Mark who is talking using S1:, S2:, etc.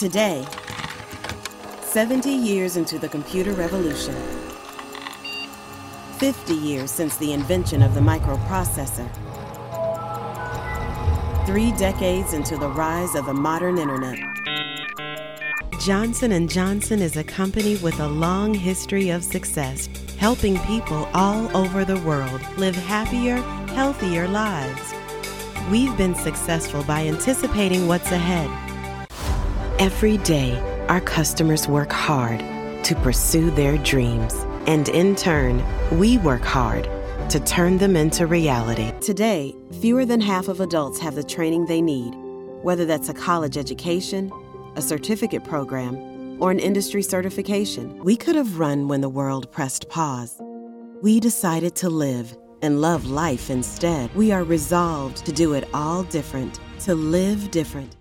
S1: Today, 70 years into the computer revolution, 50 years since the invention of the microprocessor, 3 decades into the rise of the modern internet, Johnson & Johnson is a company with a long history of success, helping people all over the world live happier, healthier lives. We've been successful by anticipating what's ahead. Every day, our customers work hard to pursue their dreams, and in turn, we work hard to turn them into reality. Today, fewer than half of adults have the training they need, whether that's a college education, a certificate program, or an industry certification. We could have run when the world pressed pause. We decided to live and love life instead. We are resolved to do it all different, to live different.